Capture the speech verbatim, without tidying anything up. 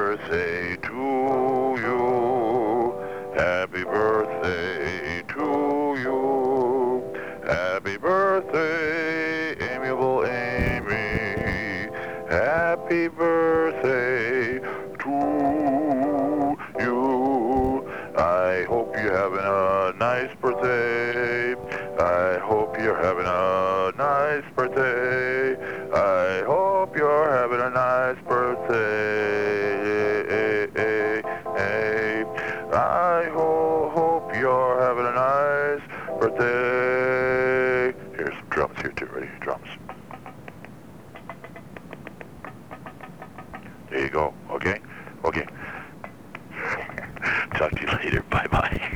birthday to you. Happy birthday to you. Happy birthday, amiable Amy. Happy birthday to you. I hope you're having a nice birthday. I hope you're having a nice birthday. I hope you're having a nice birthday. I ho- hope you're having a nice birthday. Here's some drums here too. Ready? Drums. There you go. Okay? Okay. Talk to you later. Bye-bye.